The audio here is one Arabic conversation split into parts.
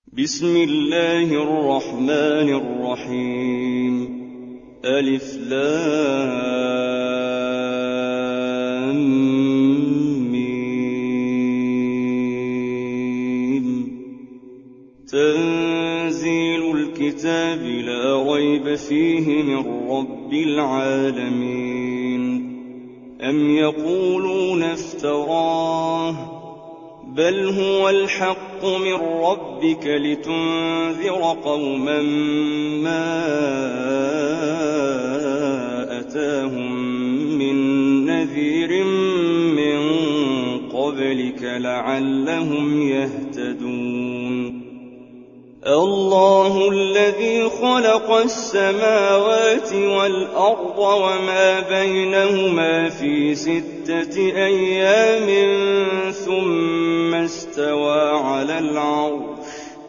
بسم الله الرحمن الرحيم. ألف لام ميم. تنزيل الكتاب لا ريب فيه من رب العالمين. أم يقولون افتراه بل هو الحق من ربك لتنذر قوما ما أتاهم من نذير من قبلك لعلهم يهتدون. الله الذي خلق السماوات والأرض وما بينهما في 6 أيام ثم استوى على العرش.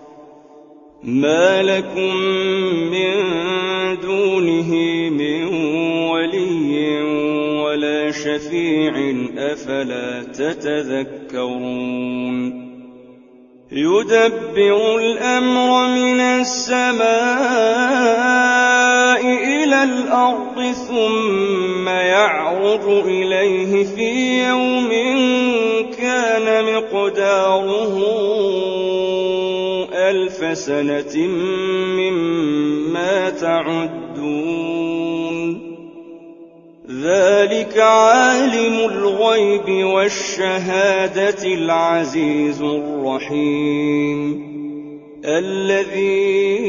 ما لكم من دونه من ولي ولا شفيع أفلا تتذكرون. يدبر الأمر من السماء إلى الأرض ثم يعرج إليه في يوم كان مقداره 1000 سنة مما تعدون. ذلك عالم الغيب والشهادة العزيز الرحيم. الذي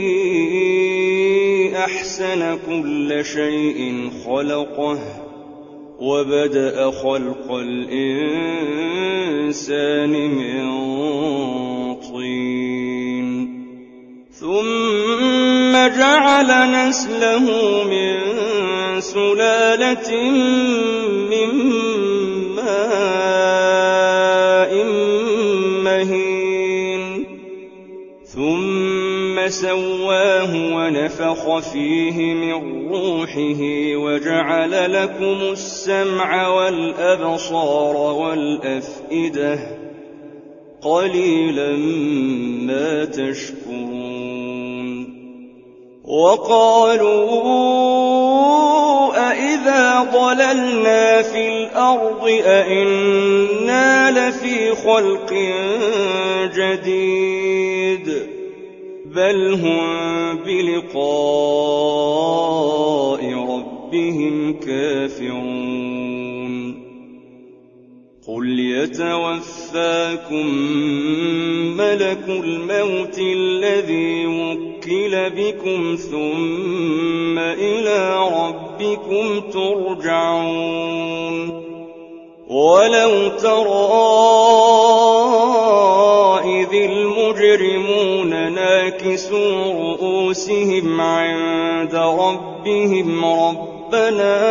أحسن كل شيء خلقه وبدأ خلق الإنسان من طين ثم جعل نسله من سلالة من ماء مهين ثم سواه ونفخ فيه من روحه وجعل لكم السمع والأبصار والأفئدة قليلا ما تشكرون. وقالوا أإذا ضللنا في الأرض أإنا لفي خلق جديد بل هم بلقاء ربهم كافرون. قل يتوفاكم ملك الموت الذي وكل بكم ثم إلى ربكم ترجعون. ولو ترى إذ المجرمون ناكسوا رؤوسهم عند ربهم ربنا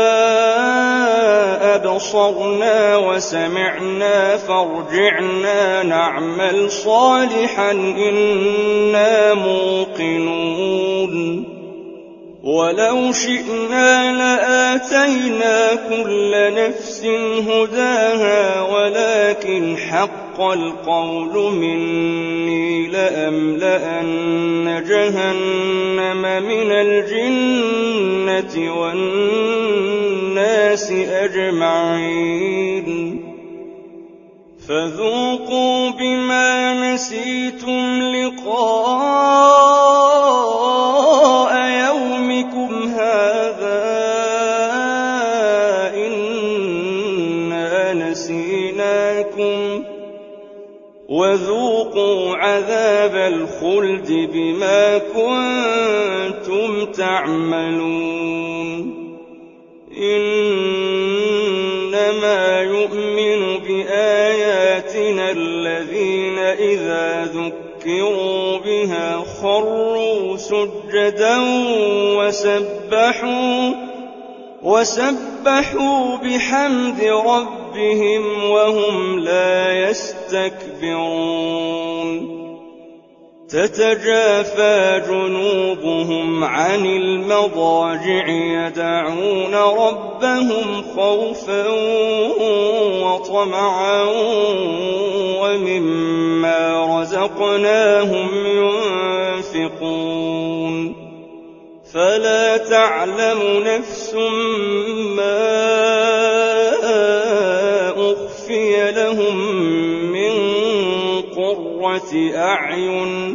أبصرنا وسمعنا فارجعنا نعمل صالحا إنا موقنون. ولو شئنا لآتينا كل نفس هداها ولكن حق القول مني لأملأن جهنم من الجنة والناس أجمعين. فذوقوا بما نسيتم لقاء يومكم هذا إنا نسيناكم وذوقوا عذاب الخلد بما كنتم تعملون. إنما يؤمن بآياتنا الذين إذا ذكروا بها خروا سجدا وسبحوا بحمد ربهم وهم لا يستكبرون. تتجافى جنوبهم عن المضاجع يدعون ربهم خوفا وطمعا ومما رزقناهم ينفقون فلا تعلم نفس ما أخفي لهم من قرة أعين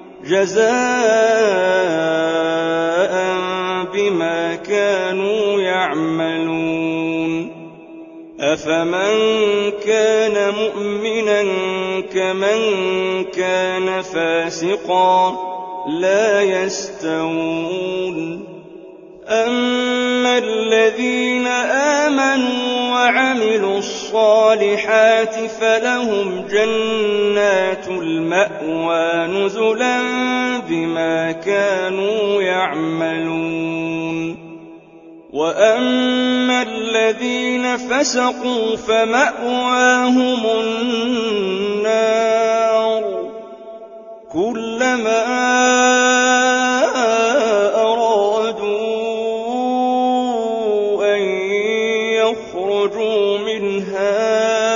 جزاء بما كانوا يعملون أفمن كان مؤمنا كمن كان فاسقا لا يستوون أما الذين آمنوا وعملوا الصالحات فلهم جنات المأوى نزلا بما كانوا يعملون وأما الذين فسقوا فمأواهم النار كلما أرادوا أن يخرجوا منها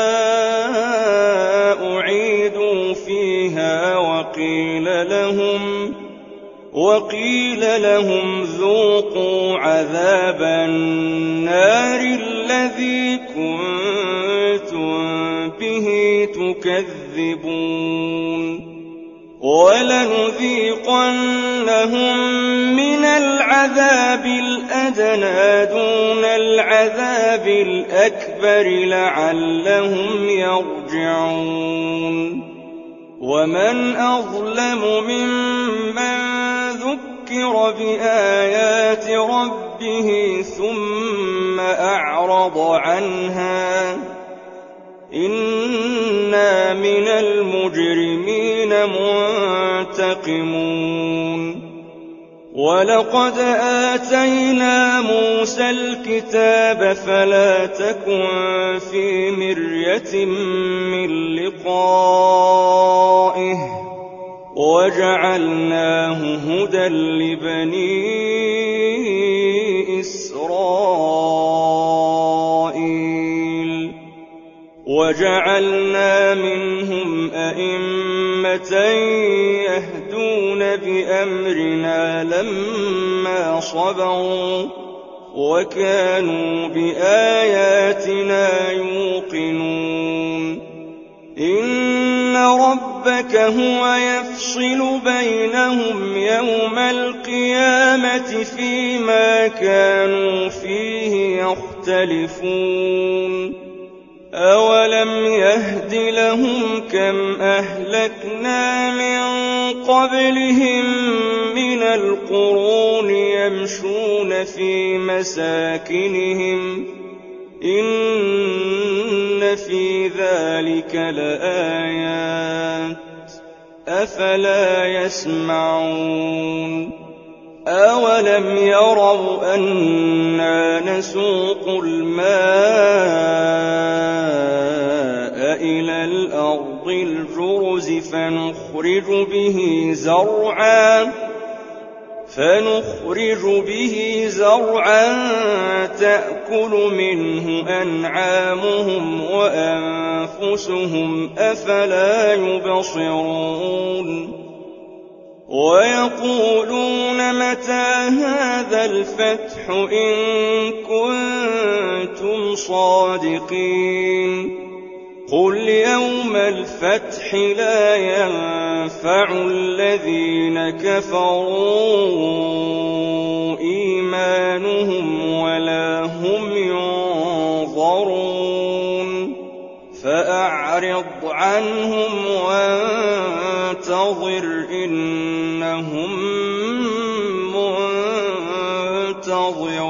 أعيدوا فيها وقيل لهم ذوقوا عذاب النار الذي كنتم به تكذبون ولنذيقنهم من العذاب الأدنى دون العذاب الأكبر لعلهم يرجعون ومن أظلم ممن ذكر بآيات ربه ثم أعرض عنها إنا من المجرمين منتقمون ولقد آتينا موسى الكتاب فلا تكن في مرية من لقائه وجعلناه هدى لبني إسرائيل وجعلنا منهم أئمة يهدون بأمرنا لما صبروا وكانوا بآياتنا يوقنون إن ربك هو يفصل بينهم يوم القيامة فيما كانوا فيه يختلفون أولم يهد لهم كم أهلكنا من قبلهم من القرون يمشون في مساكنهم إن في ذلك لآيات أفلا يسمعون أولم يروا أنا نسوق الماء إلى الأرض الجرز فنخرج به زرعا تأكل منه أنعامهم وأنفسهم أفلا يبصرون ويقولون متى هذا الفتح إن كنتم صادقين قل يوم الفتح لا ينفع الذين كفروا إيمانهم ولا هم ينظرون فأعرض عنهم وانتظر إنهم منتظرون